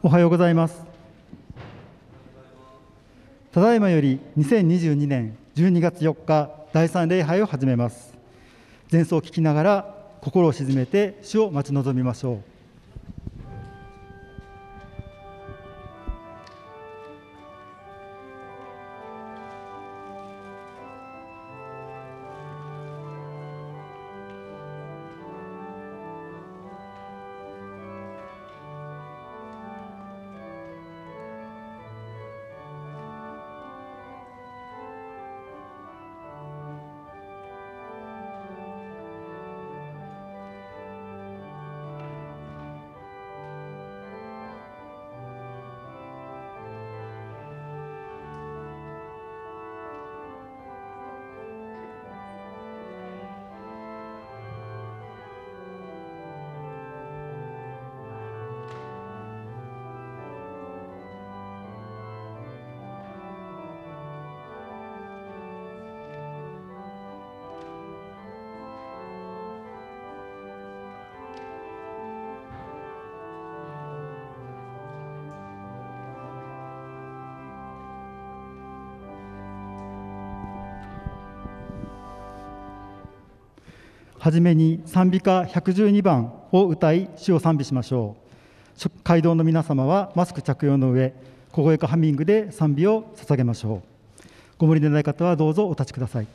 おはようございます。ただいまより2022年12月4日第3礼拝を始めます。前奏を聞きながら心を静めて主を待ち望みましょう。はじめに賛美歌112番を歌い主を賛美しましょう。会堂の皆様はマスク着用の上、小声かハミングで賛美を捧げましょう。ご無理でない方はどうぞお立ちください。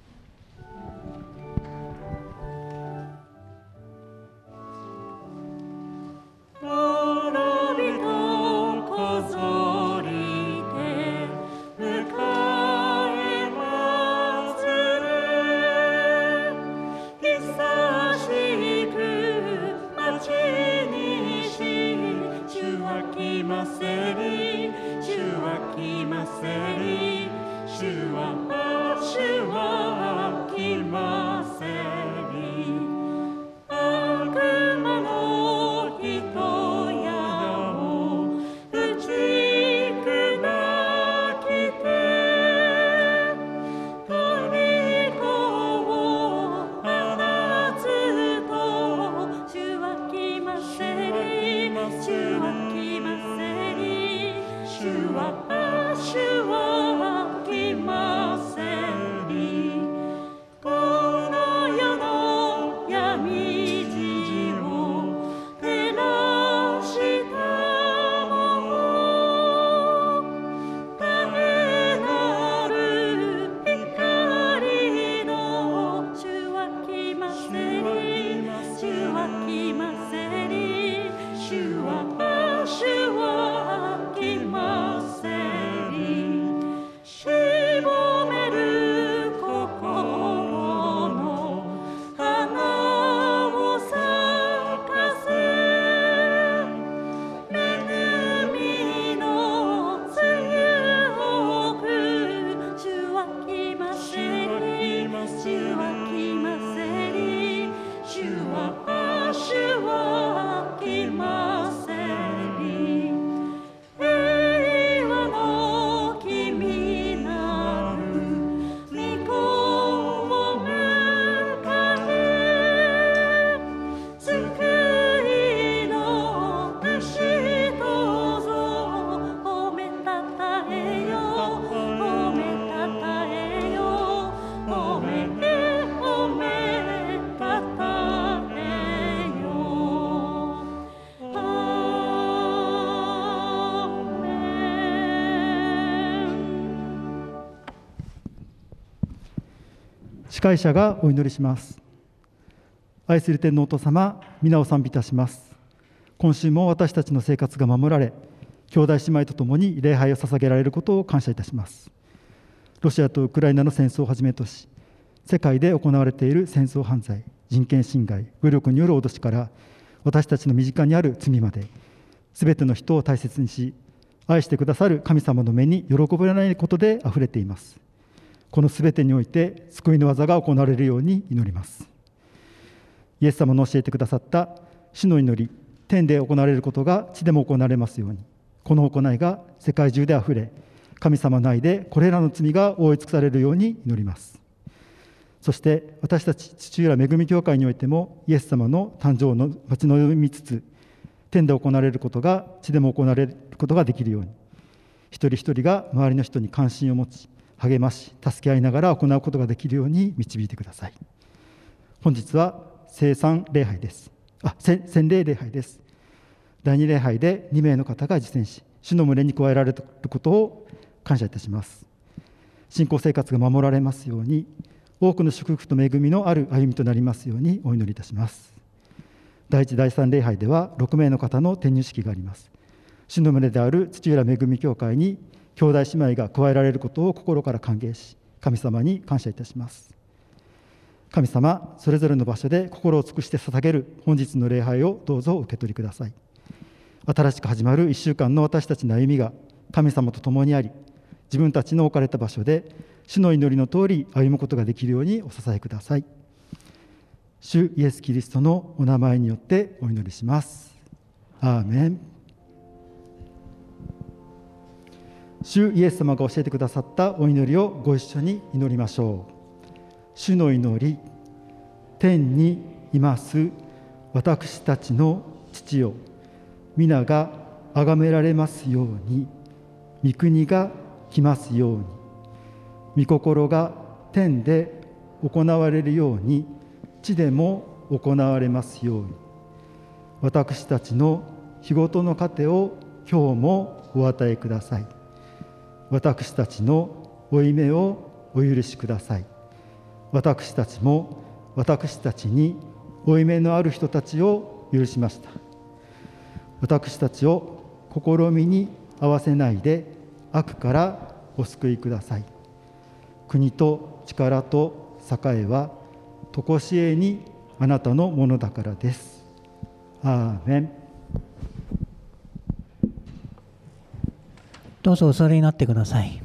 司会者がお祈りします。愛する天皇と様、皆を賛美いたします。今週も私たちの生活が守られ、兄弟姉妹とともに礼拝を捧げられることを感謝いたします。ロシアとウクライナの戦争をはじめとし、世界で行われている戦争犯罪、人権侵害、武力による脅しから私たちの身近にある罪まで、すべての人を大切にし、愛してくださる神様の目に喜ばれないことであふれています。このすべてにおいて救いの技が行われるように祈ります。イエス様の教えてくださった主の祈り、天で行われることが地でも行われますように、この行いが世界中であふれ、神様の愛でこれらの罪が覆い尽くされるように祈ります。そして私たち土浦恵み教会においてもイエス様の誕生を待ち望みつつ、 天で行われることが地でも行われることができるように、一人一人が周りの人に関心を持ち、励まし、助け合いながら行うことができるように導いてください。本日は洗礼礼拝です。第2礼拝で2名の方が受洗し、主の群れに加えられることを感謝いたします。信仰生活が守られますように、多くの祝福と恵みのある歩みとなりますようにお祈りいたします。第1、第3礼拝では6名の方の転入式があります。主の群れである土浦恵み教会に兄弟姉妹が加えられることを心から歓迎し、神様に感謝いたします。神様、それぞれの場所で心を尽くして捧げる本日の礼拝をどうぞお受け取りください。新しく始まる1週間の私たちの歩みが神様と共にあり、自分たちの置かれた場所で主の祈りの通り歩むことができるようにお支えください。主イエス・キリストのお名前によってお祈りします。アーメン。主イエス様が教えてくださったお祈りをご一緒に祈りましょう。主の祈り。天にいます私たちの父よ、皆が崇められますように、御国が来ますように、御心が天で行われるように地でも行われますように、私たちの日ごとの糧を今日もお与えください。私たちの負い目をお許しください。私たちも私たちに負い目のある人たちを許しました。私たちを試みに合わせないで悪からお救いください。国と力と栄はとこしえにあなたのものだからです。アーメン。 どうぞお座りになってください。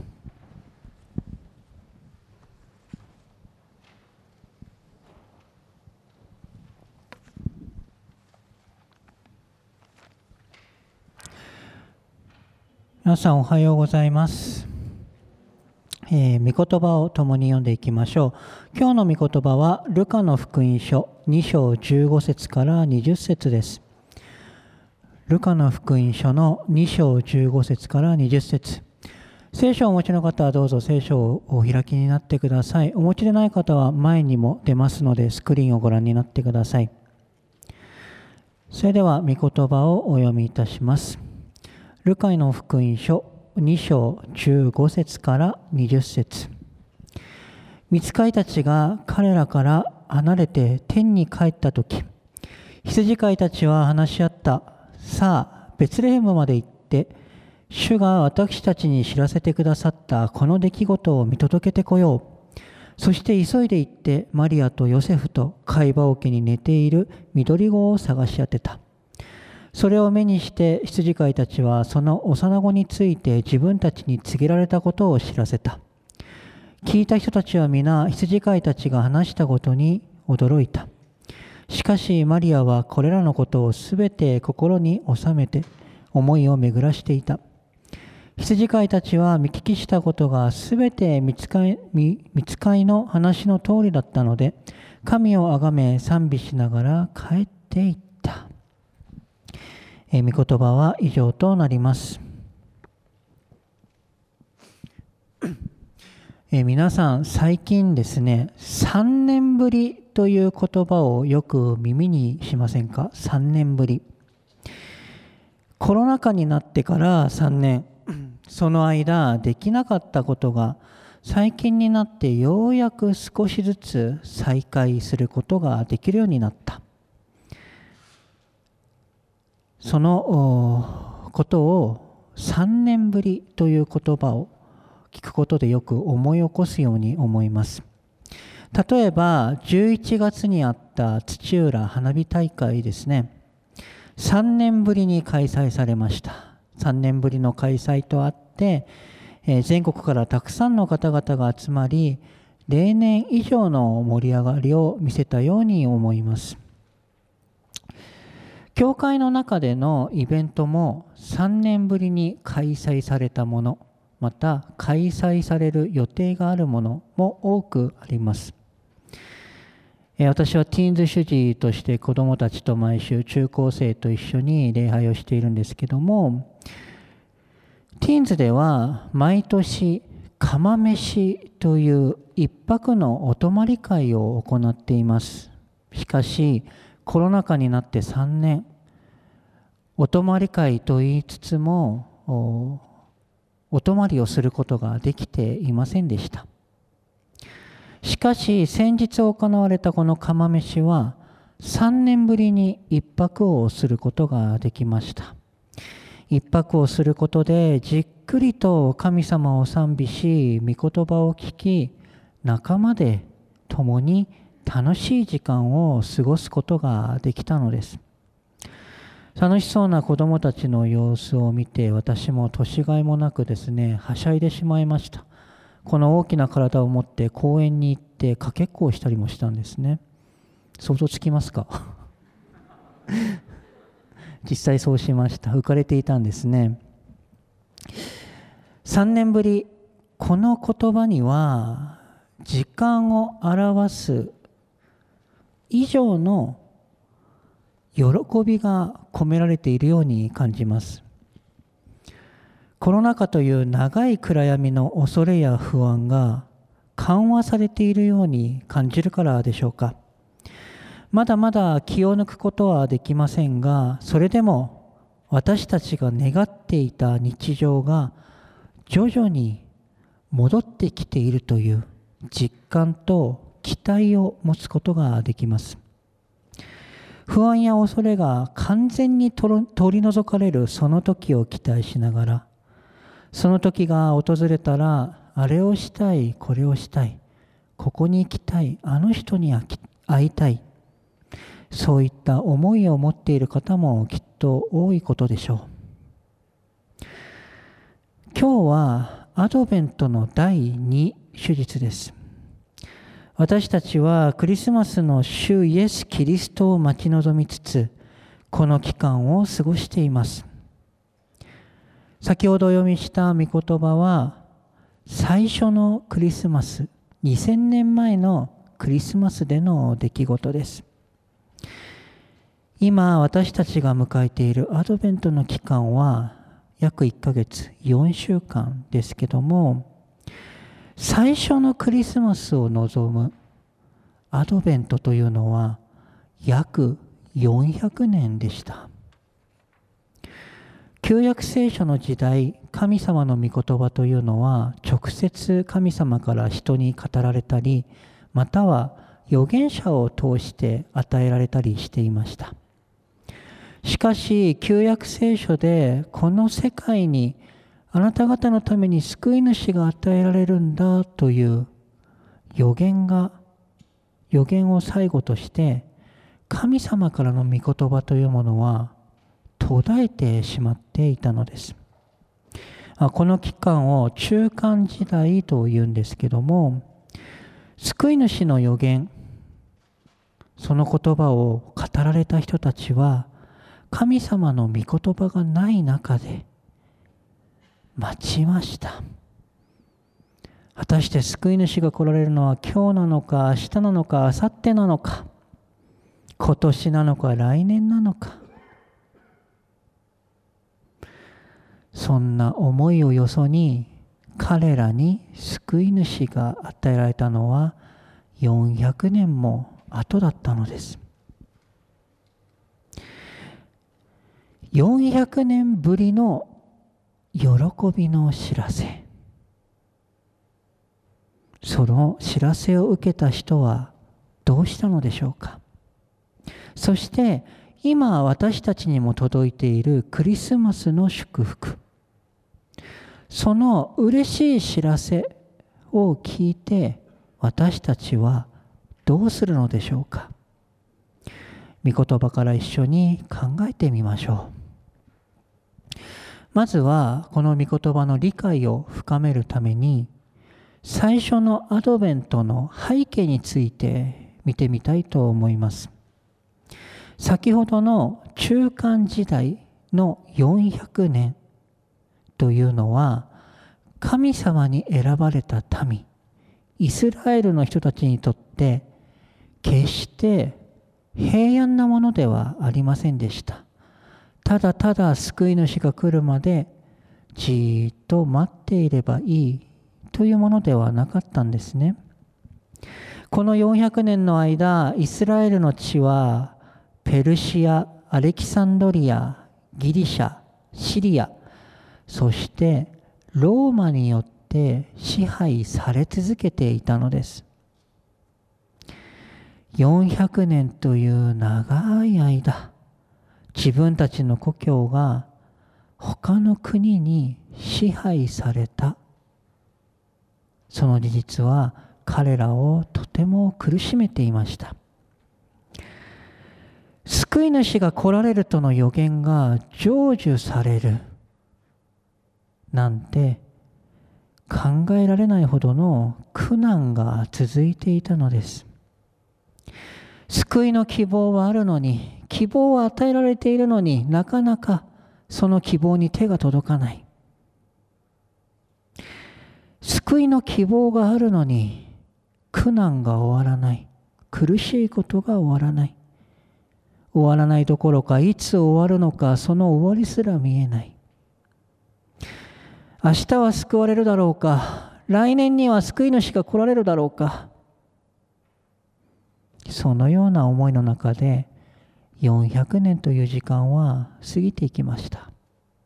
皆さんおはようございます。御言葉を共に読んでいきましょう。今日の御言葉はルカの福音書2章15節から20節です。ルカの福音書の2章15節から20節。聖書をお持ちの方はどうぞ聖書をお開きになってください。お持ちでない方は前にも出ますのでスクリーンをご覧になってください。それでは御言葉をお読みいたします。ルカの福音書2章15節から20節。御使いたちが彼らから離れて天に帰ったとき、羊飼いたちは話し合った。さあ、ベツレヘムまで行って、主が私たちに知らせてくださったこの出来事を見届けてこよう。そして急いで行って、マリアとヨセフと貝羽桶に寝ている緑子を探し当てた。それを目にして羊飼いたちはその幼子について自分たちに告げられたことを知らせた。聞いた人たちは皆羊飼いたちが話したことに驚いた。しかしマリアはこれらのことをすべて心に収めて思いを巡らしていた。羊飼いたちは見聞きしたことがすべて御使いの話の通りだったので、神をあがめ賛美しながら帰っていった。御言葉は以上となります。皆さん最近ですね、3年ぶりという言葉をよく耳にしませんか？ 3 年ぶり。コロナ禍になってから3年、その間できなかったことが最近になってようやく少しずつ再開することができるようになった。そのことを3年ぶりという言葉を聞くことでよく思い起こすように思います。例えば11月にあった土浦花火大会ですね。3年ぶりに開催されました。3年ぶりの開催とあって、全国からたくさんの方々が集まり、例年以上の盛り上がりを見せたように思います。教会の中でのイベントも3年ぶりに開催されたもの、また開催される予定があるものも多くあります。 私はティーンズ主事として子どもたちと毎週中高生と一緒に礼拝をしているんですけども、ティーンズでは毎年釜飯という一泊のお泊まり会を行っています。しかしコロナ禍になって3年、お泊まり会と言いつつもお泊まりをすることができていませんでした。しかし先日行われたこの釜飯は3年ぶりに一泊をすることができました。一泊をすることでじっくりと神様を賛美し、御言葉を聞き、仲間で共に楽しい時間を過ごすことができたのです。楽しそうな子どもたちの様子を見て、私も年がいもなくですね、はしゃいでしまいました。この大きな体を持って公園に行ってかけっこをしたりもしたんですね。想像つきますか？実際そうしました。浮かれていたんですね。3年ぶり、この言葉には時間を表す以上の喜びが込められているように感じます。コロナ禍という長い暗闇の恐れや不安が緩和されているように感じるからでしょうか。まだまだ気を抜くことはできませんが、それでも私たちが願っていた日常が徐々に戻ってきているという実感と期待を持つことができます。不安や恐れが完全に取り除かれるその時を期待しながら、その時が訪れたら、あれをしたい、これをしたい、ここに行きたい、あの人に会いたい、そういった思いを持っている方もきっと多いことでしょう。今日はアドベントの第2手術です。私たちはクリスマスの主イエス・キリストを待ち望みつつ、この期間を過ごしています。先ほどお読みした御言葉は、最初のクリスマス、2000年前のクリスマスでの出来事です。今私たちが迎えているアドベントの期間は約1ヶ月、4週間ですけども、最初のクリスマスを望むアドベントというのは約400年でした。旧約聖書の時代、神様の御言葉というのは直接神様から人に語られたり、または預言者を通して与えられたりしていました。しかし旧約聖書でこの世界にあなた方のために救い主が与えられるんだという預言を最後として神様からの御言葉というものは途絶えてしまっていたのです。この期間を中間時代というんですけども、救い主の預言、その言葉を語られた人たちは神様の御言葉がない中で待ちました。果たして救い主が来られるのは今日なのか、明日なのか、明後日なのか、今年なのか、来年なのか。そんな思いをよそに彼らに救い主が与えられたのは400年も後だったのです。400年ぶりの喜びの知らせ。その知らせを受けた人はどうしたのでしょうか。そして今私たちにも届いているクリスマスの祝福。その嬉しい知らせを聞いて私たちはどうするのでしょうか。御言葉から一緒に考えてみましょう。まずはこの御言葉の理解を深めるために最初のアドベントの背景について見てみたいと思います。先ほどの中間時代の400年というのは神様に選ばれた民イスラエルの人たちにとって決して平安なものではありませんでした。ただただ救い主が来るまでじっと待っていればいいというものではなかったんですね。この400年の間、イスラエルの地はペルシア、アレキサンドリア、ギリシャ、シリア、そしてローマによって支配され続けていたのです。400年という長い間、自分たちの故郷が他の国に支配された。その事実は彼らをとても苦しめていました。救い主が来られるとの予言が成就されるなんて考えられないほどの苦難が続いていたのです。救いの希望はあるのに、希望は与えられているのになかなかその希望に手が届かない。救いの希望があるのに苦難が終わらない。苦しいことが終わらない。終わらないどころか、いつ終わるのか、その終わりすら見えない。明日は救われるだろうか、来年には救い主が来られるだろうか、そのような思いの中で400年という時間は過ぎていきました。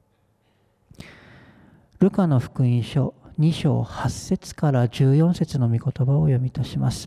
ルカの福音書2章8節から14節の御言葉を読みいたします。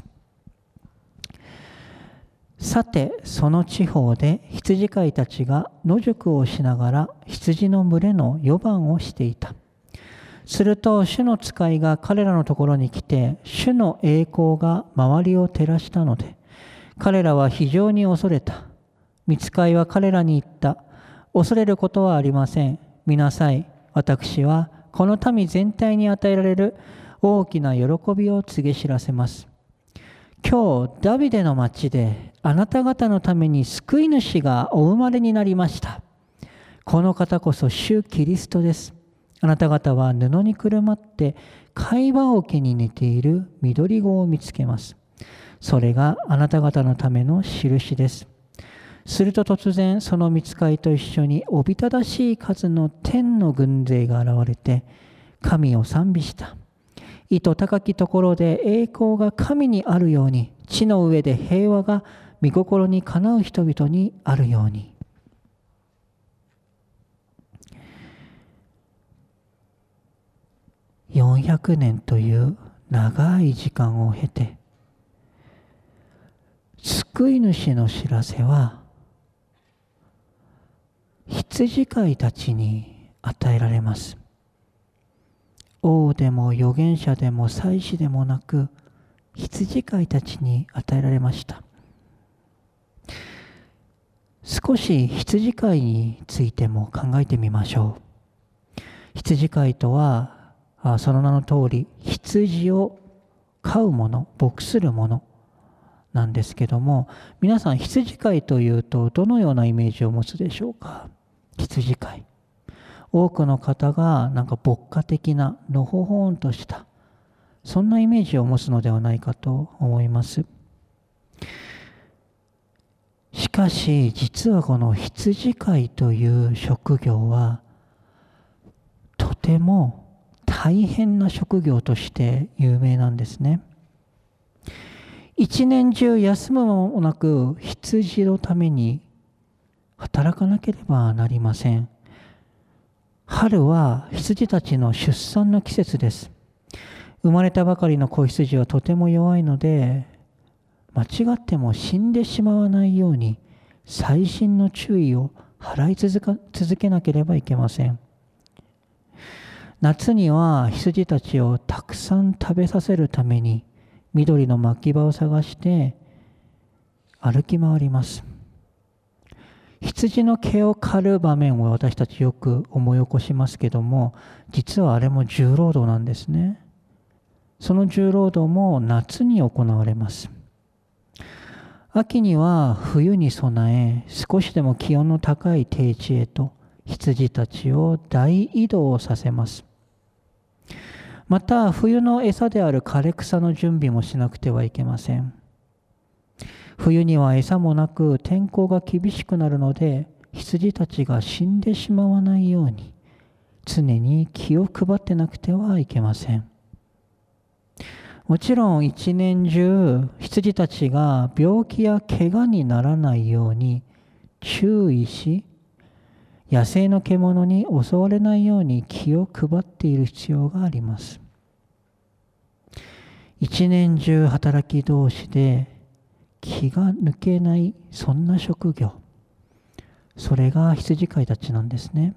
さて、その地方で羊飼いたちが野宿をしながら羊の群れの予番をしていた。すると主の使いが彼らのところに来て、主の栄光が周りを照らしたので、彼らは非常に恐れた。御使いは彼らに言った。恐れることはありません。見なさい。私はこの民全体に与えられる大きな喜びを告げ知らせます。今日、ダビデの町であなた方のために救い主がお生まれになりました。この方こそ主キリストです。あなた方は布にくるまって貝羽桶に寝ている緑子を見つけます。それがあなた方のための印です。すると突然、その御使いと一緒におびただしい数の天の軍勢が現れて、神を賛美した。意図高きところで栄光が神にあるように、地の上で平和が御心にかなう人々にあるように。400年という長い時間を経て、救い主の知らせは羊飼いたちに与えられます。王でも預言者でも祭司でもなく、羊飼いたちに与えられました。少し羊飼いについても考えてみましょう。羊飼いとはその名の通り、羊を飼うもの、牧するものなんですけども、皆さん羊飼いというとどのようなイメージを持つでしょうか。羊飼い、多くの方がなんか牧歌的なのほほんとしたそんなイメージを持つのではないかと思います。しかし実はこの羊飼いという職業はとても大変な職業として有名なんですね。一年中休む間もなく羊のために働かなければなりません。春は羊たちの出産の季節です。生まれたばかりの子羊はとても弱いので、間違っても死んでしまわないように細心の注意を払い続けなければいけません。夏には羊たちをたくさん食べさせるために緑の牧場を探して歩き回ります。羊の毛を刈る場面を私たちよく思い起こしますけども、実はあれも重労働なんですね。その重労働も夏に行われます。秋には冬に備え、少しでも気温の高い低地へと羊たちを大移動させます。また冬の餌である枯れ草の準備もしなくてはいけません。 冬には餌もなく天候が厳しくなるので、羊たちが死んでしまわないように常に気を配ってなくてはいけません。もちろん一年中羊たちが病気や怪我にならないように注意し、野生の獣に襲われないように気を配っている必要があります。一年中働き同士で気が抜けない、そんな職業、それが羊飼いたちなんですね。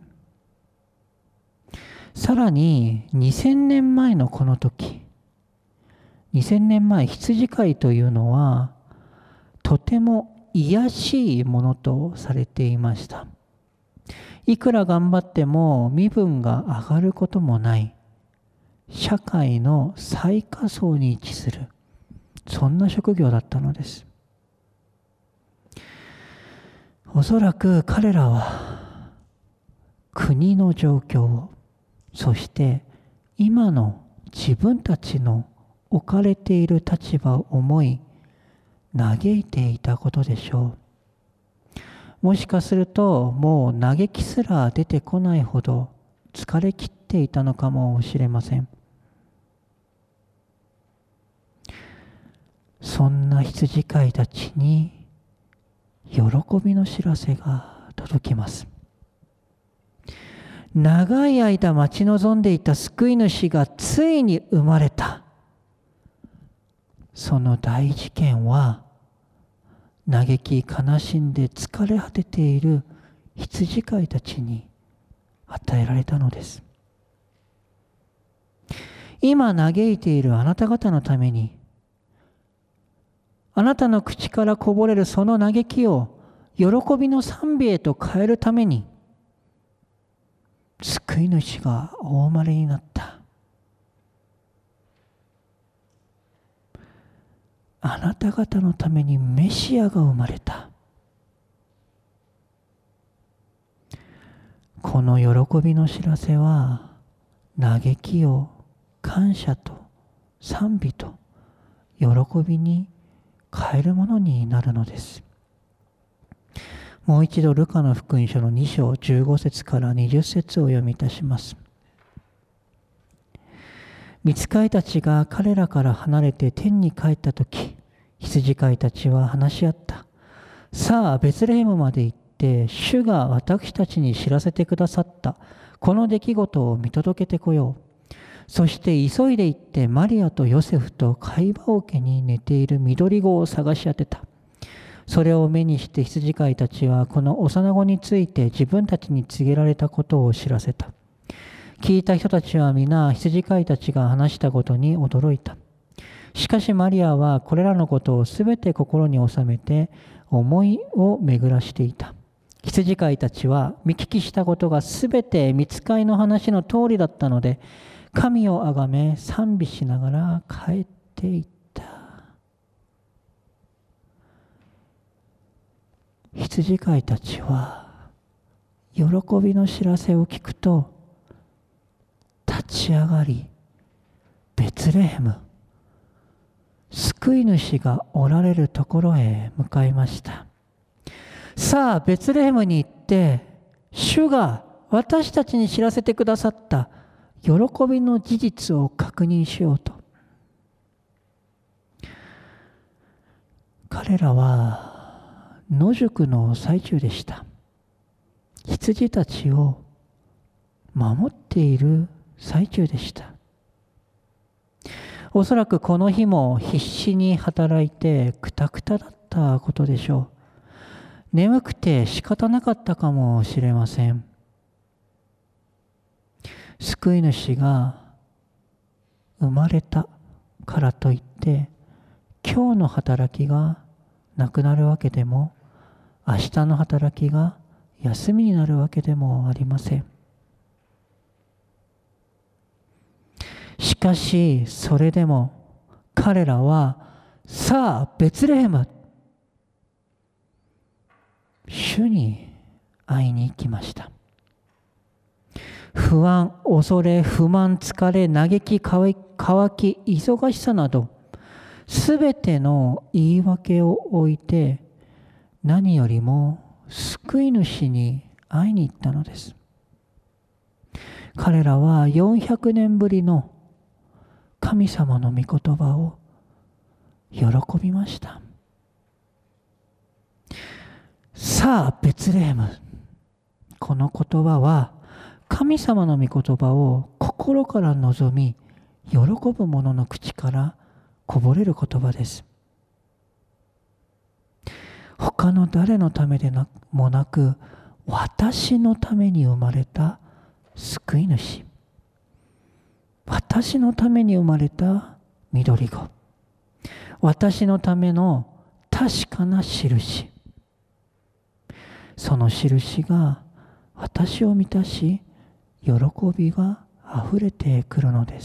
さらに2000年前のこの時、2000年前、羊飼いというのはとても卑しいものとされていました。いくら頑張っても身分が上がることもない社会の最下層に位置する、そんな職業だったのです。おそらく彼らは国の状況を、そして今の自分たちの置かれている立場を思い嘆いていたことでしょう。もしかするともう嘆きすら出てこないほど疲れ切っていたのかもしれません。そんな羊飼いたちに喜びの知らせが届きます。長い間待ち望んでいた救い主がついに生まれた。その大事件は嘆き悲しんで疲れ果てている羊飼いたちに与えられたのです。今嘆いているあなた方のために、あなたの口からこぼれるその嘆きを喜びの賛美へと変えるために、救い主がお生まれになった。あなた方のためにメシアが生まれた。この喜びの知らせは、嘆きを感謝と賛美と喜びに変えるものになるのです。もう一度ルカの福音書の2章15節から20節をお読みいたします。御使いたちが彼らから離れて天に帰ったとき、羊飼いたちは話し合った。さあ、ベツレヘムまで行って、主が私たちに知らせてくださったこの出来事を見届けてこよう。そして急いで行ってマリアとヨセフと貝羽桶に寝ている緑子を探し当てた。それを目にして羊飼いたちはこの幼子について自分たちに告げられたことを知らせた。聞いた人たちは皆羊飼いたちが話したことに驚いた。しかしマリアはこれらのことをすべて心に収めて思いを巡らしていた。羊飼いたちは見聞きしたことがすべて御使いの話の通りだったので、神をあがめ賛美しながら帰っていった。羊飼いたちは喜びの知らせを聞くと立ち上がり、ベツレヘム、救い主がおられるところへ向かいました。さあ、ベツレヘムに行って主が私たちに知らせてくださった喜びの事実を確認しようと。彼らは野宿の最中でした。羊たちを守っている最中でした。おそらくこの日も必死に働いてくたくただったことでしょう。眠くて仕方なかったかもしれません。救い主が生まれたからといって今日の働きがなくなるわけでも、明日の働きが休みになるわけでもありません。しかしそれでも彼らはさあベツレヘム、主に会いに行きました。不安、恐れ、不満、疲れ、嘆き、渇き、忙しさなどすべての言い訳を置いて、何よりも救い主に会いに行ったのです。彼らは400年ぶりの神様の御言葉を喜びました。さあ、ベツレヘム。この言葉は、神様の御言葉を心から望み、喜ぶ者の口からこぼれる言葉です。他の誰のためでもなく、私のために生まれた救い主。私のために生まれた緑子。私のための確かな印。その印が私を満たし、喜びがあふれてくるのです。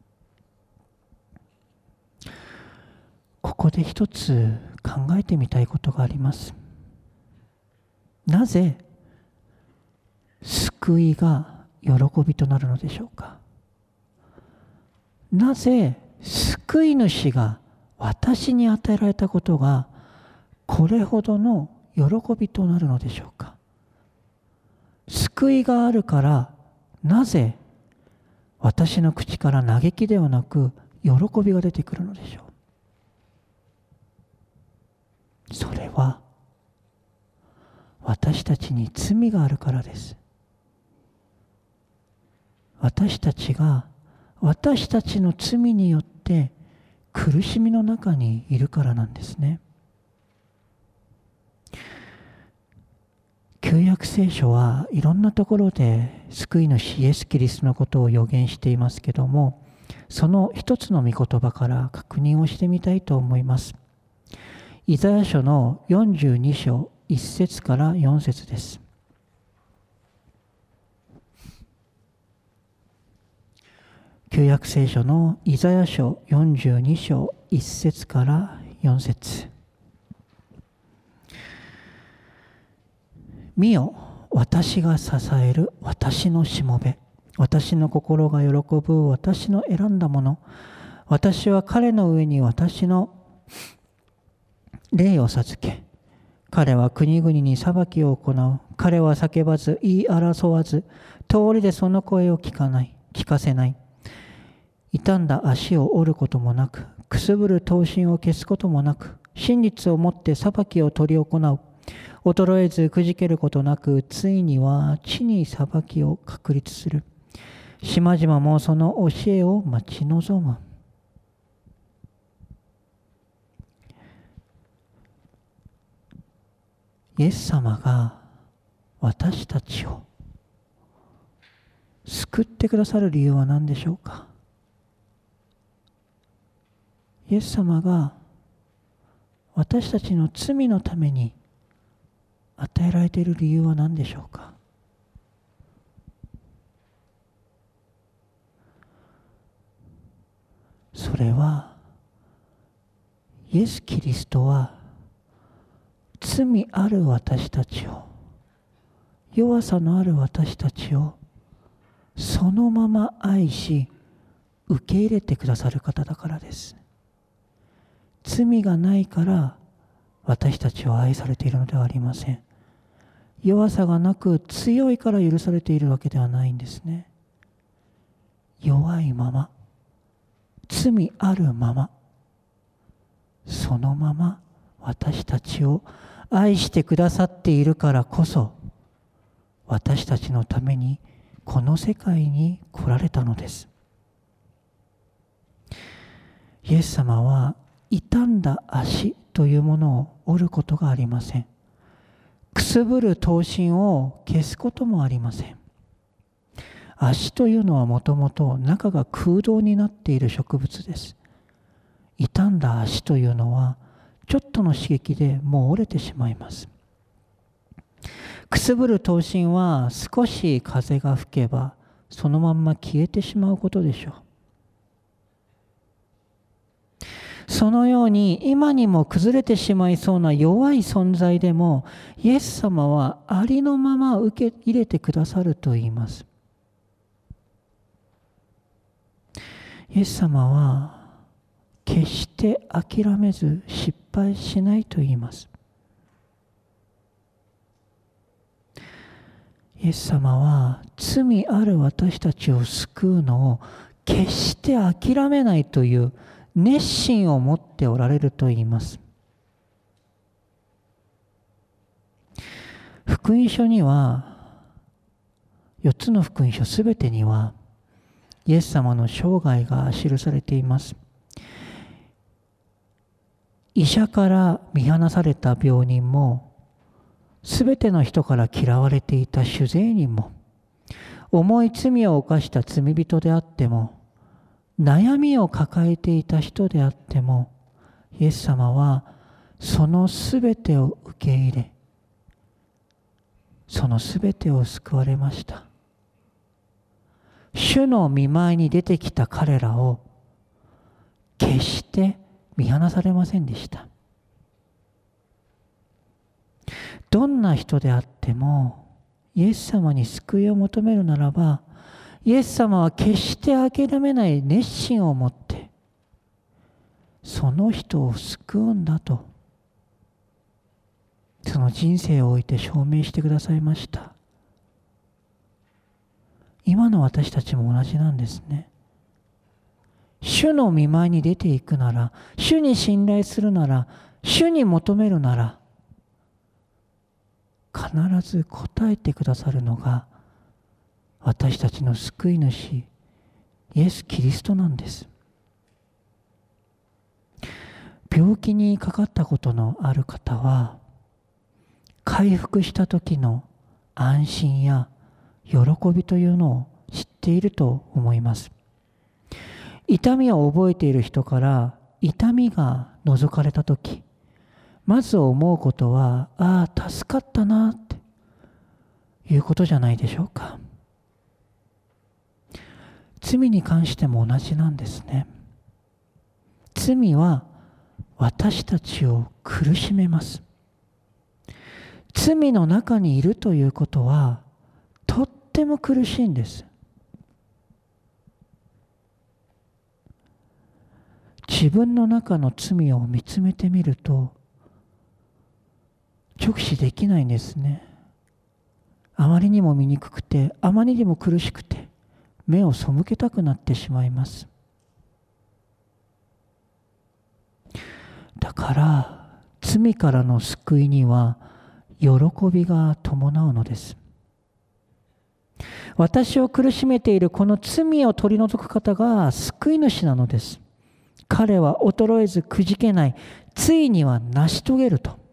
ここで一つ考えてみたいことがあります。なぜ救いが喜びとなるのでしょうか。なぜ救い主が私に与えられたことがこれほどの喜びとなるのでしょうか。救いがあるから、なぜ私の口から嘆きではなく喜びが出てくるのでしょう。それは私たちに罪があるからです。私たちが私たちの罪によって苦しみの中にいるからなんですね。旧約聖書はいろんなところで救い主イエス・キリストのことを予言していますけども、その一つの御言葉から確認をしてみたいと思います。イザヤ書の42章1節から4節です。旧約聖書のイザヤ書42章1節から4節。見よ、私が支える私のしもべ、私の心が喜ぶ私の選んだもの。私は彼の上に私の霊を授け、彼は国々に裁きを行う。彼は叫ばず言い争わず、通りでその声を聞かせない。傷んだ足を折ることもなく、くすぶる刀身を消すこともなく、真実をもって裁きを執り行う。衰えずくじけることなく、ついには地に裁きを確立する。島々もその教えを待ち望む。イエス様が私たちを救ってくださる理由は何でしょうか。イエス様が私たちの罪のために与えられている理由は何でしょうか。それは、イエス・キリストは罪ある私たちを、弱さのある私たちをそのまま愛し受け入れてくださる方だからです。罪がないから私たちは愛されているのではありません。弱さがなく強いから許されているわけではないんですね。弱いまま、罪あるまま、そのまま私たちを愛してくださっているからこそ、私たちのためにこの世界に来られたのです。イエス様は傷んだ足というものを折ることがありません。くすぶる刀身を消すこともありません。足というのはもともと中が空洞になっている植物です。傷んだ足というのはちょっとの刺激でもう折れてしまいます。くすぶる刀身は少し風が吹けばそのまんま消えてしまうことでしょう。そのように今にも崩れてしまいそうな弱い存在でも、イエス様はありのまま受け入れてくださると言います。イエス様は決して諦めず失敗しないと言います。イエス様は罪ある私たちを救うのを決して諦めないという熱心を持っておられると言います。福音書には、4つの福音書すべてにはイエス様の生涯が記されています。医者から見放された病人も、すべての人から嫌われていた主税人も、重い罪を犯した罪人であっても、悩みを抱えていた人であっても、イエス様はそのすべてを受け入れ、そのすべてを救われました。主の御前に出てきた彼らを決して見放されませんでした。どんな人であってもイエス様に救いを求めるならば、イエス様は決して諦めない熱心を持ってその人を救うんだと、その人生を置いて証明してくださいました。今の私たちも同じなんですね。主の御前に出ていくなら、主に信頼するなら、主に求めるなら、必ず答えてくださるのが私たちの救い主イエス・キリストなんです。病気にかかったことのある方は、回復した時の安心や喜びというのを知っていると思います。痛みを覚えている人から痛みが除かれた時、まず思うことは、ああ助かったなっていうことじゃないでしょうか。罪に関しても同じなんですね。罪は私たちを苦しめます。罪の中にいるということはとっても苦しいんです。自分の中の罪を見つめてみると直視できないんですね。あまりにも醜くて、あまりにも苦しくて、目を背けたくなってしまいます。だから罪からの救いには喜びが伴うのです。私を苦しめているこの罪を取り除く方が救い主なのです。彼は衰えずくじけない、ついには成し遂げると。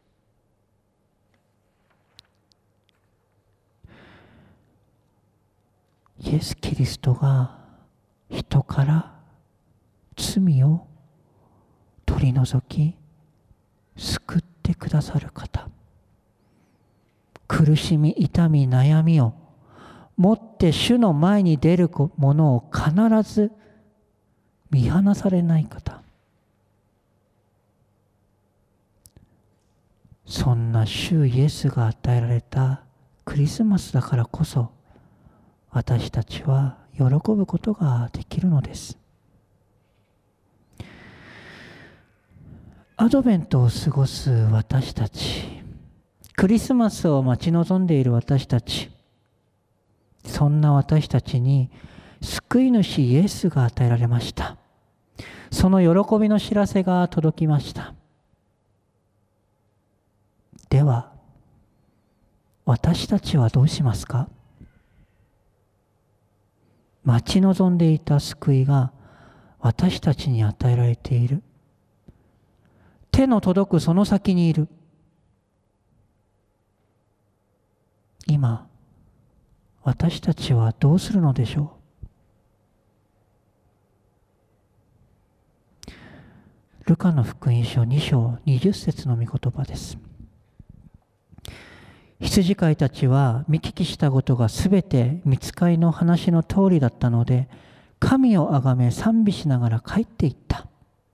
イエス・キリストが人から罪を取り除き救ってくださる方、苦しみ、痛み、悩みを持って主の前に出るものを必ず見放されない方、そんな主イエスが与えられたクリスマスだからこそ、私たちは喜ぶことができるのです。アドベントを過ごす私たち、クリスマスを待ち望んでいる私たち、そんな私たちに救い主イエスが与えられました。その喜びの知らせが届きました。では、私たちはどうしますか？待ち望んでいた救いが私たちに与えられている。手の届くその先にいる。今、私たちはどうするのでしょう。ルカの福音書2章20節の御言葉です。羊飼いたちは見聞きしたことがすべて御使いの話の通りだったので、神をあがめ賛美しながら帰っていった。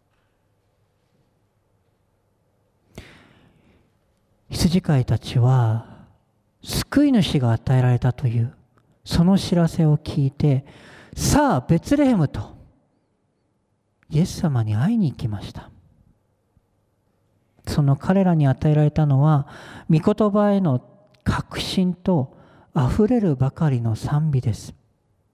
羊飼いたちは救い主が与えられたというその知らせを聞いて、さあベツレヘムとイエス様に会いに行きました。その彼らに与えられたのは、御言葉への確信とあふれるばかりの賛美です。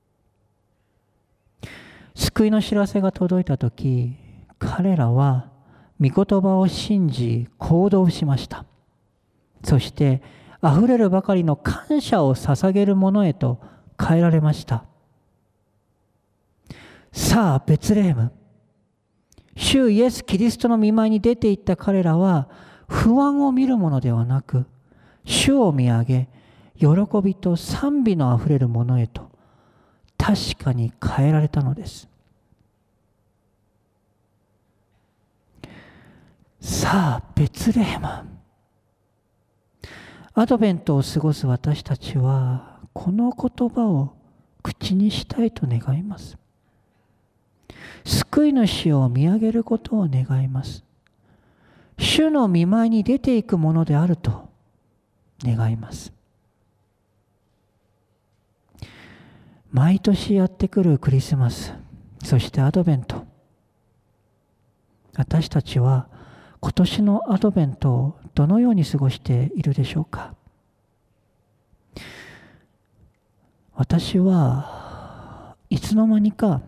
救いの知らせが届いたとき、彼らは御言葉を信じ行動しました。そしてあふれるばかりの感謝を捧げるものへと変えられました。さあベツレヘム、主イエス・キリストの御前に出て行った彼らは、不安を見るものではなく、主を見上げ、喜びと賛美のあふれるものへと確かに変えられたのです。さあベツレヘム、アドベントを過ごす私たちはこの言葉を口にしたいと願います。救い主を見上げることを願います。主の御前に出ていくものであると願います。毎年やってくるクリスマス、そしてアドベント。私たちは今年のアドベントをどのように過ごしているでしょうか。私はいつの間にか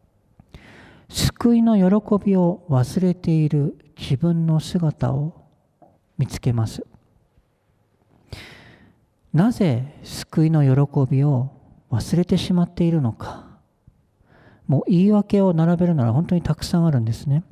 救いの喜びを忘れている自分の姿を見つけます。なぜ救いの喜びを忘れてしまっているのか。もう言い訳を並べるなら本当にたくさんあるんですね。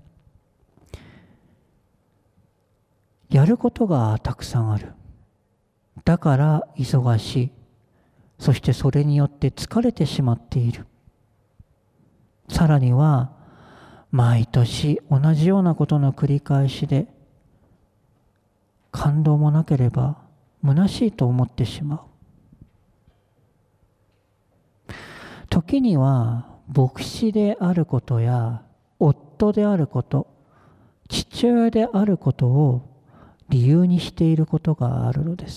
やることがたくさんある。だから忙しい。そしてそれによって疲れてしまっている。さらには毎年同じようなことの繰り返しで、感動もなければ虚しいと思ってしまう。時には牧師であることや夫であること、父親であることを理由にしていることがあるのです。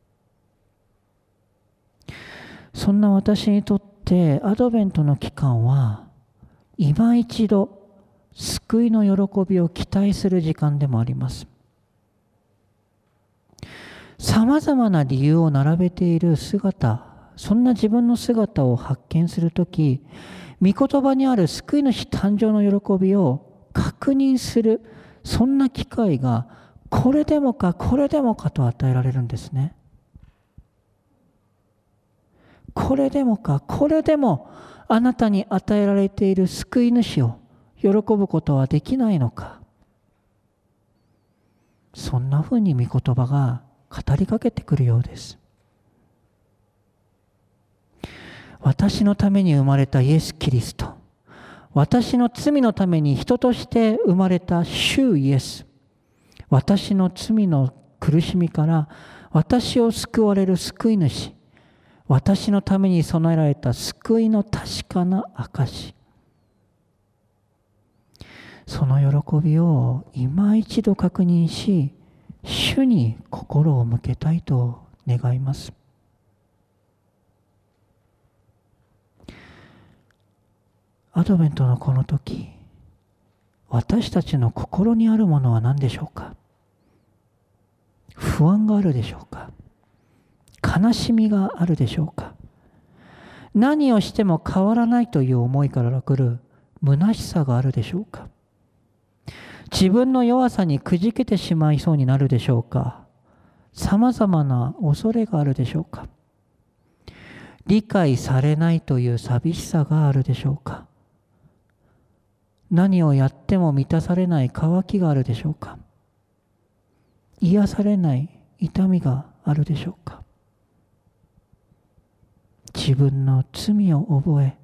そんな私にとってアドベントの期間は今一度救いの喜びを期待する時間でもあります。さまざまな理由を並べている姿、そんな自分の姿を発見するとき、御言葉にある救い主誕生の喜びを確認する、そんな機会がこれでもかこれでもかと与えられるんですね。これでもかこれでもあなたに与えられている救い主を喜ぶことはできないのか。そんなふうに御言葉が語りかけてくるようです。私のために生まれたイエス・キリスト、私の罪のために人として生まれた主イエス、私の罪の苦しみから私を救われる救い主、私のために備えられた救いの確かな証、その喜びを今一度確認し、主に心を向けたいと願います。アドベントのこの時、私たちの心にあるものは何でしょうか。不安があるでしょうか。悲しみがあるでしょうか。何をしても変わらないという思いから来る虚しさがあるでしょうか。自分の弱さにくじけてしまいそうになるでしょうか。さまざまな恐れがあるでしょうか。理解されないという寂しさがあるでしょうか。何をやっても満たされない渇きがあるでしょうか。癒されない痛みがあるでしょうか。自分の罪を覚え、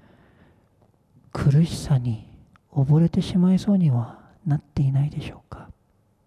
苦しさに溺れてしまいそうにはなっていないでしょうか。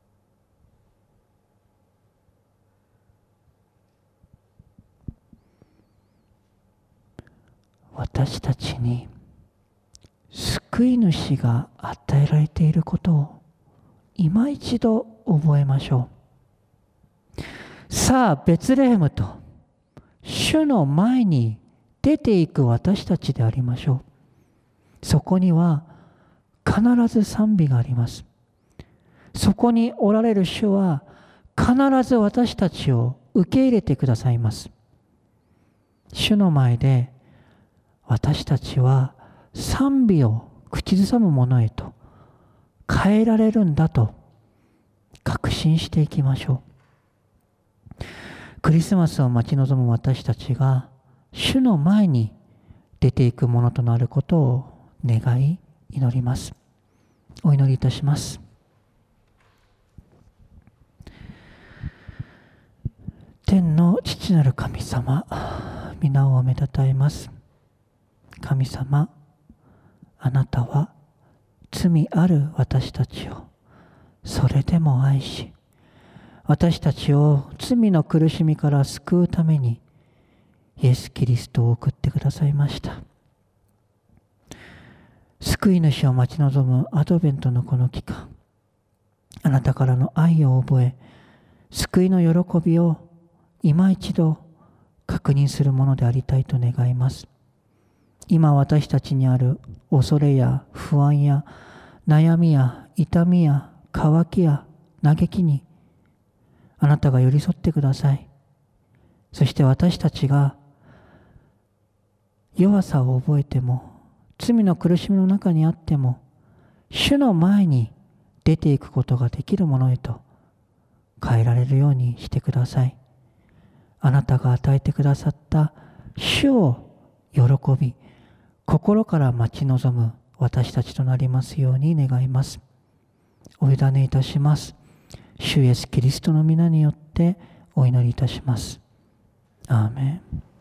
私たちに救い主が与えられていることを今一度覚えましょう。さあベツレヘムと主の前に出ていく私たちでありましょう。そこには必ず賛美があります。そこにおられる主は必ず私たちを受け入れてくださいます。主の前で私たちは賛美を口ずさむものへと変えられるんだと確信していきましょう。クリスマスを待ち望む私たちが主の前に出ていくものとなることを願い祈ります。お祈りいたします。天の父なる神様、皆をめたたえます。神様、あなたは罪ある私たちをそれでも愛し、私たちを罪の苦しみから救うためにイエス・キリストを送ってくださいました。救い主を待ち望むアドベントのこの期間、あなたからの愛を覚え、救いの喜びを今一度確認するものでありたいと願います。今私たちにある恐れや不安や悩みや痛みや渇きや嘆きにあなたが寄り添ってください。そして私たちが弱さを覚えても、罪の苦しみの中にあっても、主の前に出ていくことができるものへと変えられるようにしてください。あなたが与えてくださった主を喜び、心から待ち望む私たちとなりますように願います。お委ねいたします。主イエスキリストの皆によってお祈りいたします。アーメン。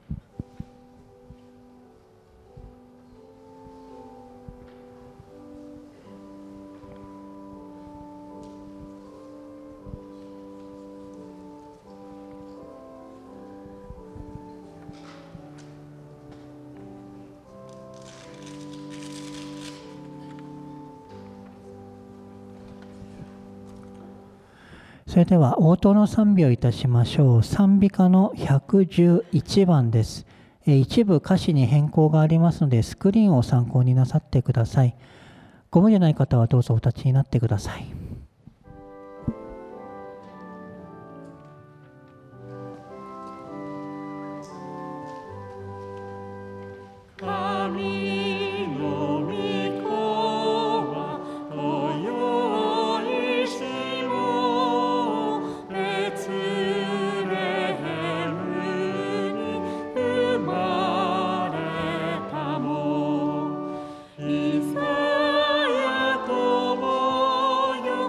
それでは応答の賛美をいたしましょう。賛美歌の111番です。一部歌詞に変更がありますので、スクリーンを参考になさってください。ご無理ない方はどうぞお立ちになってください。 イサヤともよ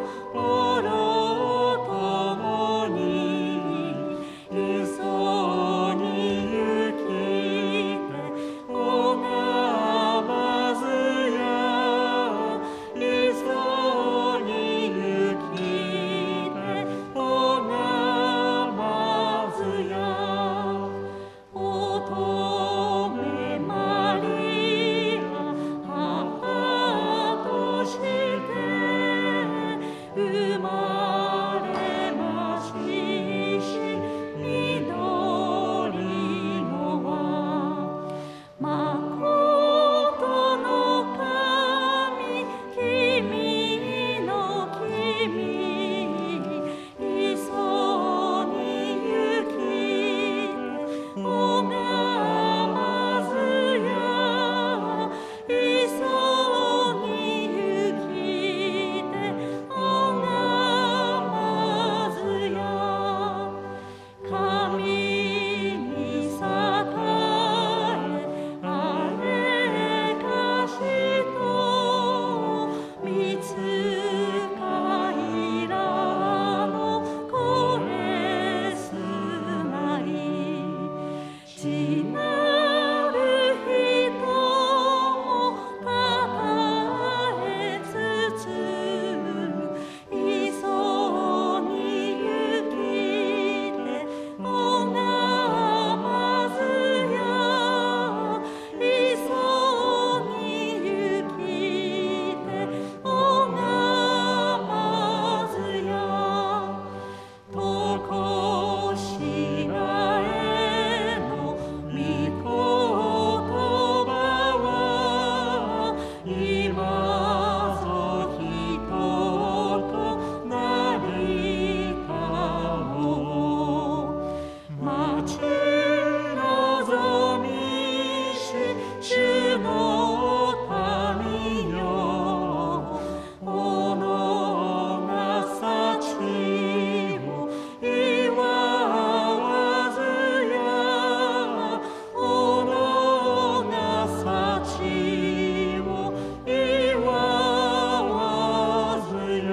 主の民よ、己が幸を言わずや、己が幸を言わずや。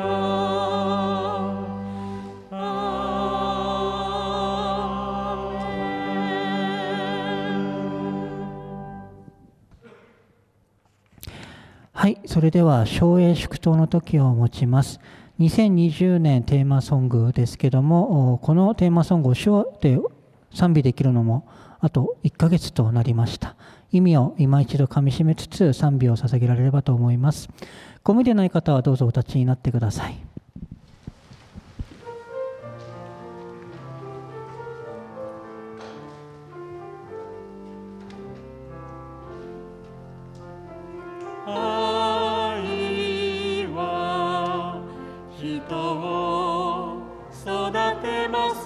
はい、それでは唱詠祝祷の時を持ちます。2020年テーマソングですけども、このテーマソングを手話で賛美できるのもあと1ヶ月となりました。意味を今一度かみしめつつ賛美を捧げられればと思います。ご無理でない方はどうぞお立ちになってください。 愛は人を育てます。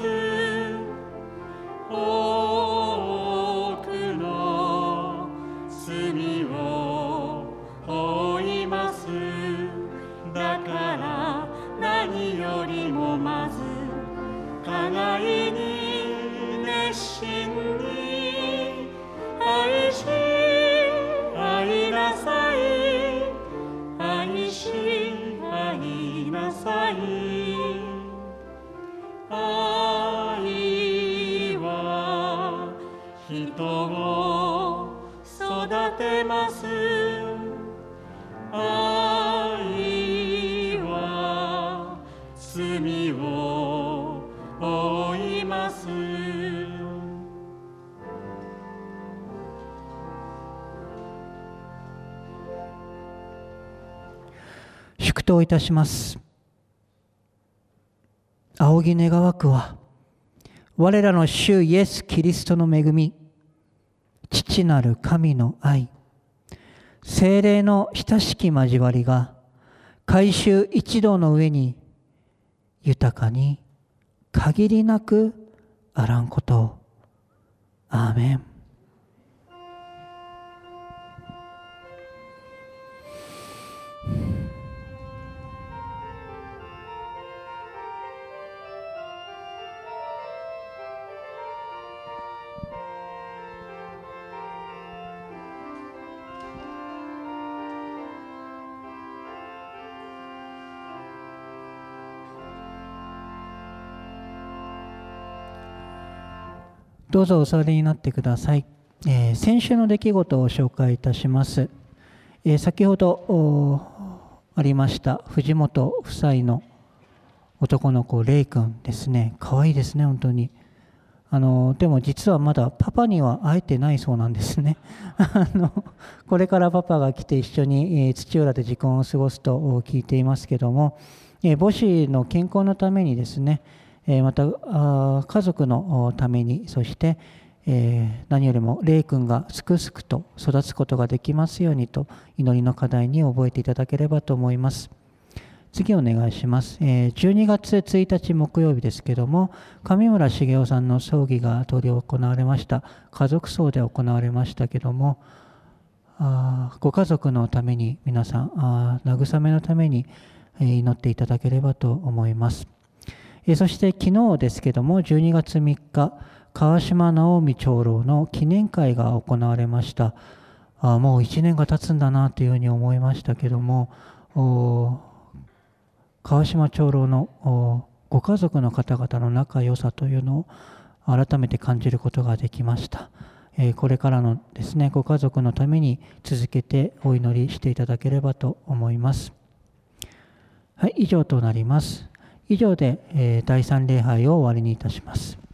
多くの罪を負います。だから何よりもまず互いに熱心に愛し愛なさい、愛し愛なさい。愛は人を育てます。愛は罪を負います。 祝祷いたします。仰ぎ願わくは、我らの主イエス・キリストの恵み、父なる神の愛、聖霊の親しき交わりが、改宗一同の上に豊かに限りなくあらんことを。アーメン。どうぞお座りになってください。先週の出来事を紹介いたします。先ほどありました藤本夫妻の男の子レイ君ですね。可愛いですね、本当に。でも実はまだパパには会えてないそうなんですね。これからパパが来て一緒に土浦で時間を過ごすと聞いていますけども、母子の健康のためにですね、また家族のために、そして何よりもレイ君がすくすくと育つことができますようにと祈りの課題に覚えていただければと思います。次お願いします。12月1日木曜日ですけども、上村茂雄さんの葬儀が執り行われました。家族葬で行われましたけども、ご家族のために皆さん慰めのために祈っていただければと思います。そして昨日ですけども、12月3日、川島直美長老の記念会が行われました。もう1年が経つんだなというふうに思いましたけども、川島長老のご家族の方々の仲良さというのを改めて感じることができました。これからのですね、ご家族のために続けてお祈りしていただければと思います。はい、以上となります。以上で、第3礼拝を終わりにいたします。